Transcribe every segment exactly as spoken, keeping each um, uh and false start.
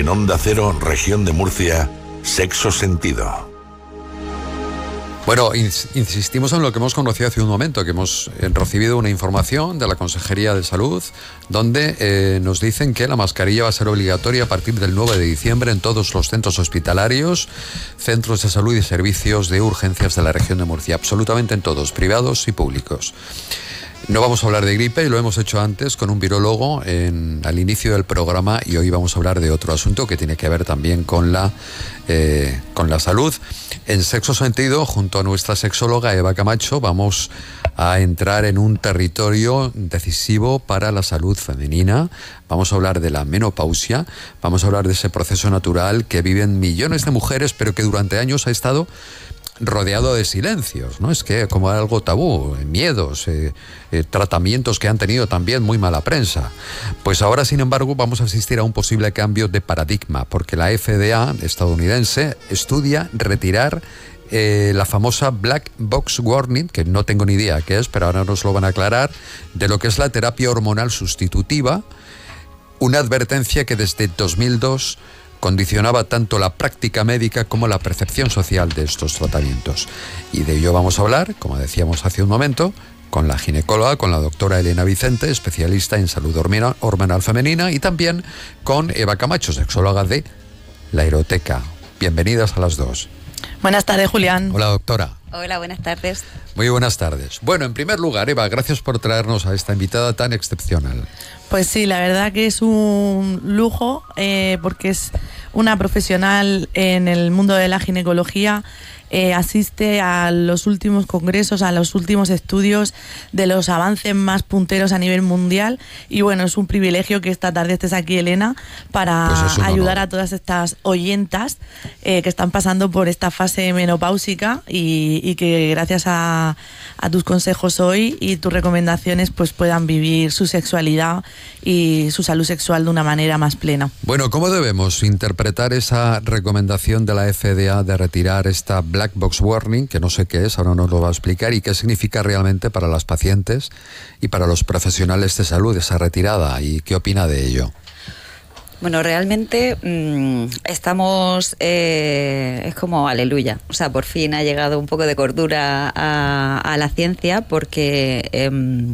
En Onda Cero, Región de Murcia, Sexo Sentido. Bueno, insistimos en lo que hemos conocido hace un momento, que hemos recibido una información de la Consejería de Salud, donde eh, nos dicen que la mascarilla va a ser obligatoria a partir del nueve de diciembre en todos los centros hospitalarios, centros de salud y servicios de urgencias de la región de Murcia, absolutamente en todos, privados y públicos. No vamos a hablar de gripe, y lo hemos hecho antes con un virólogo en, al inicio del programa, y hoy vamos a hablar de otro asunto que tiene que ver también con la, eh, con la salud. En Sexo Sentido, junto a nuestra sexóloga Eva Camacho, vamos a entrar en un territorio decisivo para la salud femenina. Vamos a hablar de la menopausia, vamos a hablar de ese proceso natural que viven millones de mujeres, pero que durante años ha estado rodeado de silencios, ¿no? Es que como algo tabú, miedos, eh, eh, tratamientos que han tenido también muy mala prensa. Pues ahora, sin embargo, vamos a asistir a un posible cambio de paradigma, porque la F D A estadounidense estudia retirar eh, la famosa Black Box Warning, que no tengo ni idea qué es, pero ahora nos lo van a aclarar, de lo que es la terapia hormonal sustitutiva, una advertencia que desde dos mil dos condicionaba tanto la práctica médica como la percepción social de estos tratamientos. Y de ello vamos a hablar, como decíamos hace un momento, con la ginecóloga, con la doctora Elena Vicente, especialista en salud hormonal femenina, y también con Eva Camacho, sexóloga de La Eroteca. Bienvenidas a las dos. Buenas tardes, Julián. Hola, doctora. Hola, buenas tardes. Muy buenas tardes. Bueno, en primer lugar, Eva, gracias por traernos a esta invitada tan excepcional. Pues sí, la verdad que es un lujo, eh, porque es una profesional en el mundo de la ginecología. Eh, asiste a los últimos congresos, a los últimos estudios de los avances más punteros a nivel mundial, y bueno, es un privilegio que esta tarde estés aquí, Elena, para pues ayudar a todas estas oyentas eh, que están pasando por esta fase menopáusica, y, y que gracias a, a tus consejos hoy y tus recomendaciones pues puedan vivir su sexualidad y su salud sexual de una manera más plena. Bueno, ¿cómo debemos interpretar esa recomendación de la F D A de retirar esta Black Box Warning, que no sé qué es, ahora nos lo va a explicar, y qué significa realmente para las pacientes y para los profesionales de salud esa retirada, y qué opina de ello? Bueno, realmente mmm, estamos, eh, es como aleluya, o sea, por fin ha llegado un poco de cordura a, a la ciencia, porque Eh,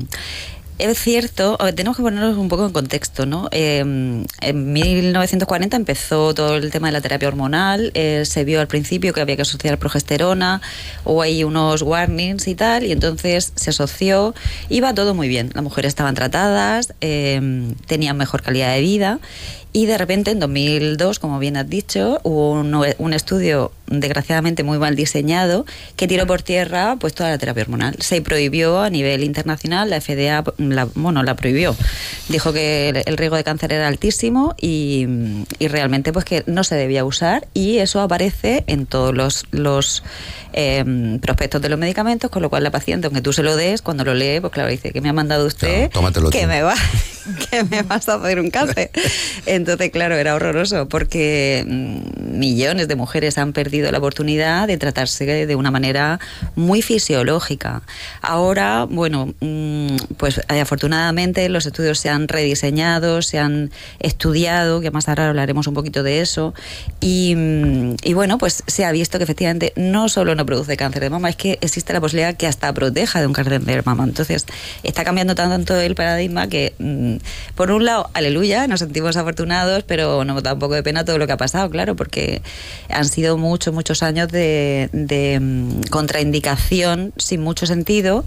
es cierto, tenemos que ponernos un poco en contexto, ¿no? Eh, en mil novecientos cuarenta empezó todo el tema de la terapia hormonal, eh, se vio al principio que había que asociar progesterona, o hay unos warnings y tal, y entonces se asoció, iba todo muy bien, las mujeres estaban tratadas, eh, tenían mejor calidad de vida, y de repente en dos mil dos, como bien has dicho, hubo un, un estudio desgraciadamente muy mal diseñado que tiró por tierra pues toda la terapia hormonal. Se prohibió a nivel internacional, la F D A la, bueno, la prohibió. Dijo que el, el riesgo de cáncer era altísimo, y, y realmente pues que no se debía usar, y eso aparece en todos los, los eh, prospectos de los medicamentos, con lo cual la paciente, aunque tú se lo des, cuando lo lee, pues claro, dice, ¿qué me ha mandado usted? Claro, que me va, que me vas a hacer un cáncer. Entonces, claro, era horroroso, porque mmm, millones de mujeres han perdido la oportunidad de tratarse de una manera muy fisiológica. Ahora, bueno, mmm, pues afortunadamente los estudios se han rediseñado, se han estudiado, que más ahora hablaremos un poquito de eso, y, y bueno, pues se ha visto que efectivamente no solo no produce cáncer de mama, es que existe la posibilidad que hasta proteja de un cáncer de mama. Entonces, está cambiando tanto el paradigma que, mmm, por un lado, aleluya, nos sentimos afortunados, pero nos da un poco de pena todo lo que ha pasado, claro, porque han sido muchos, muchos años de, de um, contraindicación sin mucho sentido.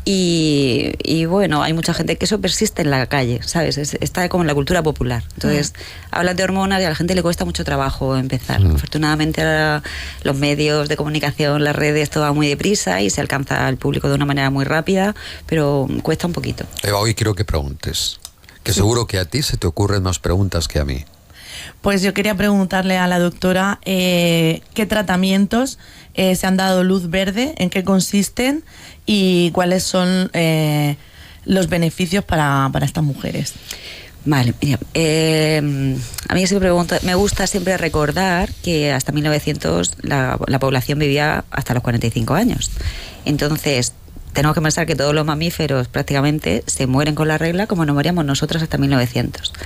Y, y bueno, hay mucha gente que eso persiste en la calle, ¿sabes? Es, está como en la cultura popular. Entonces, mm. hablas de hormonas y a la gente le cuesta mucho trabajo empezar. Mm. Afortunadamente ahora los medios de comunicación, las redes, todo va muy deprisa y se alcanza al público de una manera muy rápida, pero cuesta un poquito. Eva, hoy quiero que preguntes, que sí. Seguro que a ti se te ocurren más preguntas que a mí. Pues yo quería preguntarle a la doctora eh, qué tratamientos eh, se han dado luz verde, en qué consisten y cuáles son eh, los beneficios para, para estas mujeres. Vale, mira, eh, a mí siempre pregunto, me gusta siempre recordar que hasta mil novecientos la, la población vivía hasta los cuarenta y cinco años. Entonces, tenemos que pensar que todos los mamíferos prácticamente se mueren con la regla como nos moríamos nosotros hasta mil novecientos.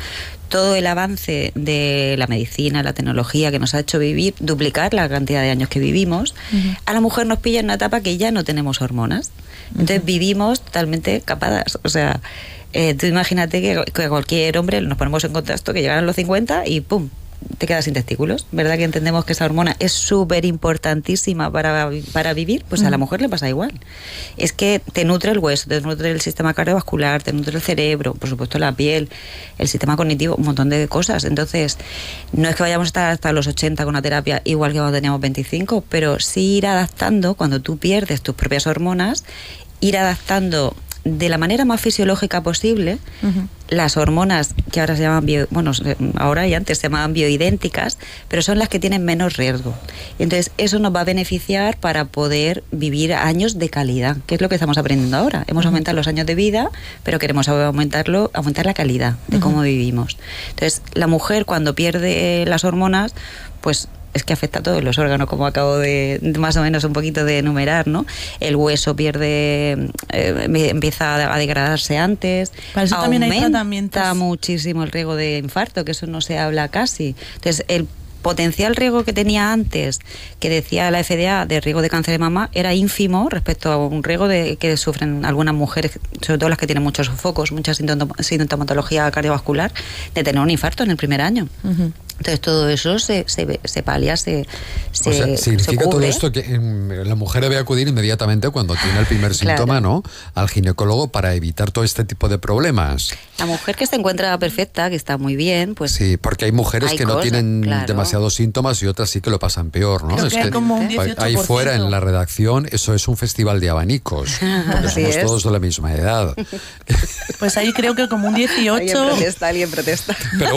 todo el avance de la medicina, la tecnología que nos ha hecho vivir, duplicar la cantidad de años que vivimos, uh-huh. a la mujer nos pilla en una etapa que ya no tenemos hormonas. Entonces uh-huh. vivimos totalmente capadas. O sea, eh, tú imagínate que, que cualquier hombre nos ponemos en contacto, que llegaran los cincuenta y ¡pum!, te quedas sin testículos, ¿verdad? Que entendemos que esa hormona es súper importantísima para, para vivir, pues a la mujer le pasa igual. Es que te nutre el hueso, te nutre el sistema cardiovascular, te nutre el cerebro, por supuesto la piel, el sistema cognitivo, un montón de cosas. Entonces, no es que vayamos a estar hasta los ochenta con una terapia igual que cuando teníamos veinticinco, pero sí ir adaptando, cuando tú pierdes tus propias hormonas, ir adaptando de la manera más fisiológica posible uh-huh. las hormonas que ahora se llaman bio, bueno, ahora y antes se llamaban bioidénticas, pero son las que tienen menos riesgo. Y entonces eso nos va a beneficiar para poder vivir años de calidad, que es lo que estamos aprendiendo ahora. Hemos uh-huh. aumentado los años de vida, pero queremos aumentarlo, aumentar la calidad de uh-huh. cómo vivimos. Entonces, la mujer cuando pierde las hormonas, pues es que afecta a todos los órganos, como acabo de, de más o menos un poquito de enumerar, ¿no? El hueso pierde, eh, empieza a degradarse antes. Para eso también hay tratamientos. Aumenta muchísimo el riesgo de infarto, que eso no se habla casi. Entonces, el potencial riesgo que tenía antes, que decía la F D A, de riesgo de cáncer de mama, era ínfimo respecto a un riesgo de que sufren algunas mujeres, sobre todo las que tienen muchos focos, mucha sintomatología cardiovascular, de tener un infarto en el primer año. Uh-huh. Entonces todo eso se, se, se palia, se, se O sea, significa se todo esto que eh, la mujer debe acudir inmediatamente cuando tiene el primer síntoma, claro. ¿no?, al ginecólogo para evitar todo este tipo de problemas. La mujer que se encuentra perfecta, que está muy bien, pues... Sí, porque hay mujeres hay que cosas, no tienen claro. demasiados síntomas y otras sí que lo pasan peor, ¿no? Creo es que que como un dieciocho por ciento. Ahí fuera en la redacción eso es un festival de abanicos, porque Así somos es. todos de la misma edad. Pues ahí creo que como un dieciocho... Alguien protesta, alguien protesta. Pero,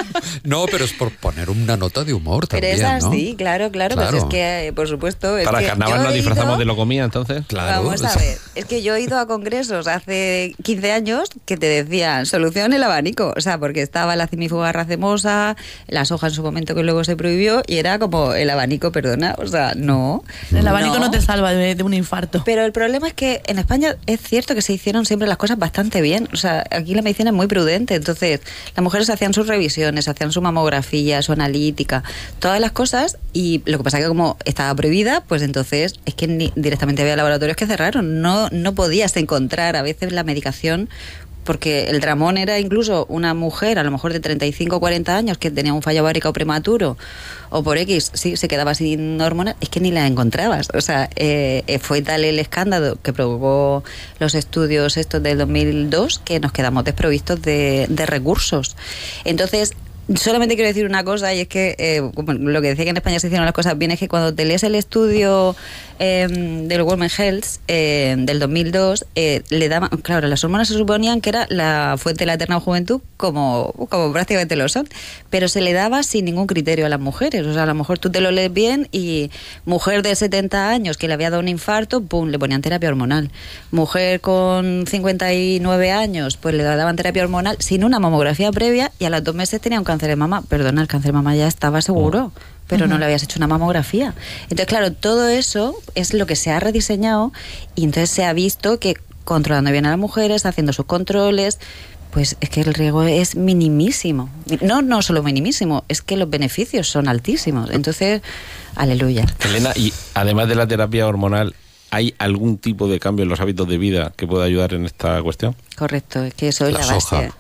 no, pero es por poner una nota de humor también, Pero es así, ¿no? claro, claro, Claro. pues es que, por supuesto... Es Para que carnaval yo nos he disfrazamos ido- de locomía, entonces. Claro. Vamos a ver, es que yo he ido a congresos hace quince años que te decían solución el abanico, o sea, porque estaba la cimifuga racemosa, la soja en su momento que luego se prohibió y era como el abanico, perdona, o sea, no. El abanico no, te salva de, de un infarto. Pero el problema es que en España es cierto que se hicieron siempre las cosas bastante bien, o sea, aquí la medicina es muy prudente, entonces las mujeres hacían sus revisiones, hacían su mamografía, su analítica, todas las cosas, y lo que pasa es que como estaba prohibida, pues entonces es que ni, directamente había laboratorios que cerraron, no, no podías encontrar a veces la medicación, porque el dramón era incluso una mujer a lo mejor de treinta y cinco o cuarenta años que tenía un fallo ovárico prematuro o por X, sí, se quedaba sin hormonas, es que ni la encontrabas. O sea, eh, fue tal el escándalo que provocó los estudios estos del dos mil dos que nos quedamos desprovistos de, de recursos. Entonces, solamente quiero decir una cosa, y es que eh, como lo que decía que en España se hicieron las cosas bien, es que cuando te lees el estudio eh, del Women's Health eh, del dos mil dos, eh, le daban, claro, las hormonas se suponían que era la fuente de la eterna juventud, como, como prácticamente lo son, pero se le daba sin ningún criterio a las mujeres. O sea, a lo mejor tú te lo lees bien y mujer de setenta años que le había dado un infarto, pum, le ponían terapia hormonal. Mujer con cincuenta y nueve años, pues le daban terapia hormonal sin una mamografía previa y a los dos meses tenía un cáncer de mama. Perdona, el cáncer de mama ya estaba seguro, pero uh-huh. no le habías hecho una mamografía. Entonces, claro, todo eso es lo que se ha rediseñado y entonces se ha visto que controlando bien a las mujeres, haciendo sus controles, pues es que el riesgo es minimísimo. No, no solo minimísimo, es que los beneficios son altísimos. Entonces, aleluya. Elena, y además de la terapia hormonal, ¿hay algún tipo de cambio en los hábitos de vida que pueda ayudar en esta cuestión? Correcto, es que eso es La la, base. soja.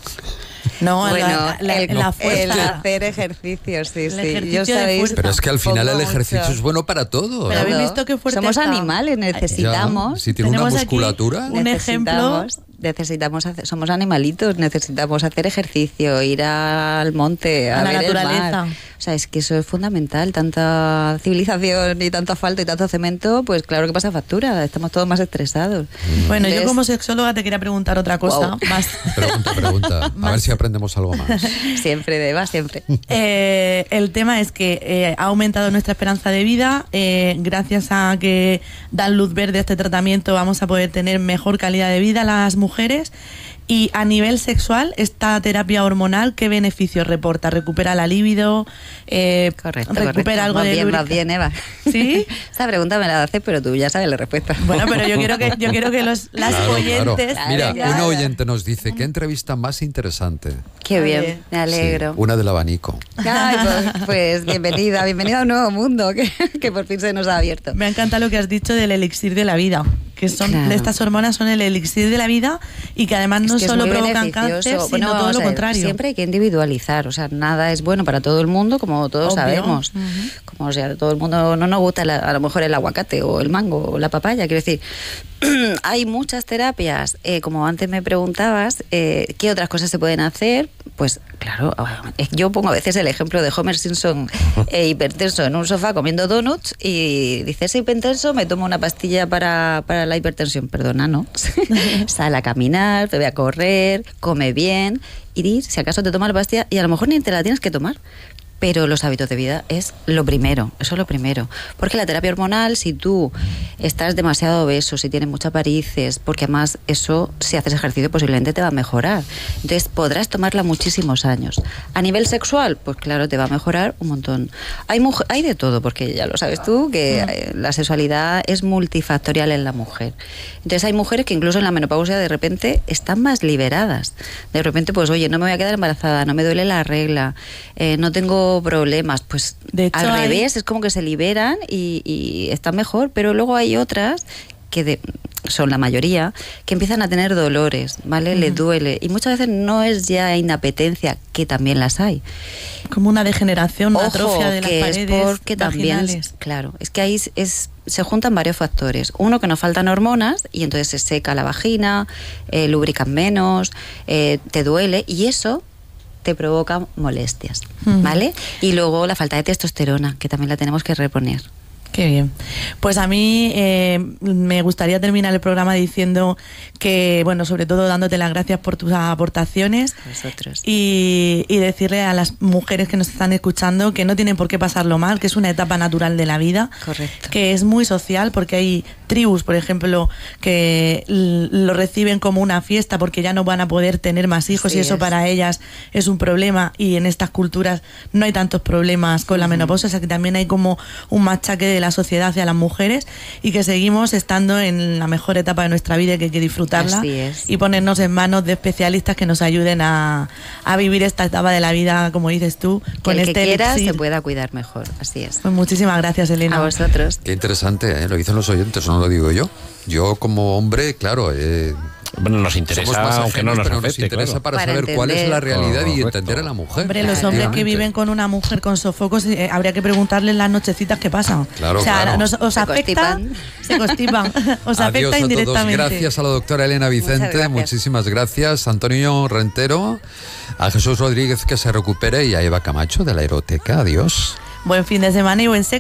No, Bueno, la, la, el, la el fuerza. hacer ejercicios, sí, El sí. ejercicio Yo de sabéis, fuerza. Pero es que al final el pongo ejercicio mucho. es bueno para todo. Pero ¿eh? habéis visto qué fuerte Somos está. animales, necesitamos. Ya, si tiene una Tenemos aquí musculatura. un ejemplo. Necesitamos, necesitamos hacer, somos animalitos, necesitamos hacer ejercicio, ir al monte, a, A la ver el naturaleza. mar. O sea, es que eso es fundamental. Tanta civilización y tanto asfalto y tanto cemento, pues claro que pasa factura. Estamos todos más estresados. Bueno, Entonces, yo como sexóloga te quería preguntar otra cosa Wow. más. Pregunta, pregunta. A ver si aprendemos algo más. siempre, Deba, siempre. Eh, el tema es que eh, ha aumentado nuestra esperanza de vida. Eh, gracias a que dan luz verde a este tratamiento, vamos a poder tener mejor calidad de vida las mujeres. mujeres. Y a nivel sexual, esta terapia hormonal, ¿qué beneficios reporta? ¿Recupera la libido? Eh, Correcto, ¿Recupera correcto. algo Más de bien, lubrica- más bien, Eva. ¿Sí? Esta pregunta me la haces, pero tú ya sabes la respuesta. Bueno, pero yo quiero que, yo quiero que los, las Claro, oyentes... claro. Mira, Claro, un claro. oyente nos dice, ¿qué entrevista más interesante? Qué bien, Vale. me alegro. Sí, una del abanico. Ay, pues, pues bienvenida, bienvenida a un nuevo mundo que, que por fin se nos ha abierto. Me encanta lo que has dicho del elixir de la vida, que son Claro. estas hormonas son el elixir de la vida y que además no Es que es solo muy provocan beneficioso. cáncer, sino Bueno, todo vamos lo a ver, contrario. Siempre hay que individualizar, o sea, nada es bueno para todo el mundo, como todos Obvio. sabemos. Ujú. Como o sea, todo el mundo no nos gusta la- a lo mejor el aguacate o el mango o la papaya, quiero decir. Hay muchas terapias, eh, como antes me preguntabas, eh, ¿qué otras cosas se pueden hacer? Pues claro, eh, yo pongo a veces el ejemplo de Homer Simpson eh, hipertenso en un sofá comiendo donuts y dice, ese hipertenso me tomo una pastilla para, para la hipertensión. Perdona, ¿no? Sale a caminar, bebe a correr, come bien y si acaso te toma la pastilla y a lo mejor ni te la tienes que tomar. Pero los hábitos de vida es lo primero, eso es lo primero. Porque la terapia hormonal, si tú estás demasiado obeso, si tienes muchas varices, porque además eso, si haces ejercicio, posiblemente te va a mejorar. Entonces podrás tomarla muchísimos años. A nivel sexual, pues claro, te va a mejorar un montón. Hay, muj- hay de todo, porque ya lo sabes tú, que eh, la sexualidad es multifactorial en la mujer. Entonces hay mujeres que incluso en la menopausia de repente están más liberadas. De repente, pues oye, no me voy a quedar embarazada, no me duele la regla, eh, no tengo problemas, pues De hecho, al hay- revés, es como que se liberan y, y están mejor, pero luego hay otras que de- son la mayoría, que empiezan a tener dolores, ¿vale? Les duele. Y muchas veces no es ya inapetencia, que también las hay. Como una degeneración, una atrofia de las que paredes es porque también, vaginales. claro, es que ahí es, es- se juntan varios factores. Uno, que nos faltan hormonas y entonces se seca la vagina, eh, lubrican menos, eh, te duele y eso te provoca molestias, Ujú. ¿vale? Y luego la falta de testosterona, que también la tenemos que reponer. Qué bien. Pues a mí eh, me gustaría terminar el programa diciendo que, bueno, sobre todo dándote las gracias por tus aportaciones Vosotros. y, y decirle a las mujeres que nos están escuchando que no tienen por qué pasarlo mal, que es una etapa natural de la vida, Correcto. que es muy social porque hay tribus, por ejemplo, que l- lo reciben como una fiesta porque ya no van a poder tener más hijos Así y eso es. para ellas es un problema y en estas culturas no hay tantos problemas con la menopausia, o sea que también hay como un machaque de la sociedad hacia las mujeres y que seguimos estando en la mejor etapa de nuestra vida y que hay que disfrutarla Así es. y ponernos en manos de especialistas que nos ayuden a, a vivir esta etapa de la vida, como dices tú, Que con el este que quiera elixir. se pueda cuidar mejor, así es. Pues muchísimas gracias, Elena. A vosotros. Qué interesante, ¿eh? Lo dicen los oyentes, no lo digo yo. Yo como hombre, claro, eh, Bueno, nos somos interesa, más aunque no ajenos, nos pero nos afecte, interesa claro. para, Para saber cuál es entender. la realidad y Correcto. entender a la mujer. Hombre, los hombres que Efectivamente. viven con una mujer con sofocos, eh, habría que preguntarles las nochecitas que pasan. Claro, o sea, claro. nos- os Se afecta, constipan. se constipan, os Adiós afecta a todos. indirectamente. Gracias a la doctora Elena Vicente, gracias. muchísimas gracias. Antonio Rentero, a Jesús Rodríguez que se recupere y a Eva Camacho de la Eroteca. Adiós. Buen fin de semana y buen sexo.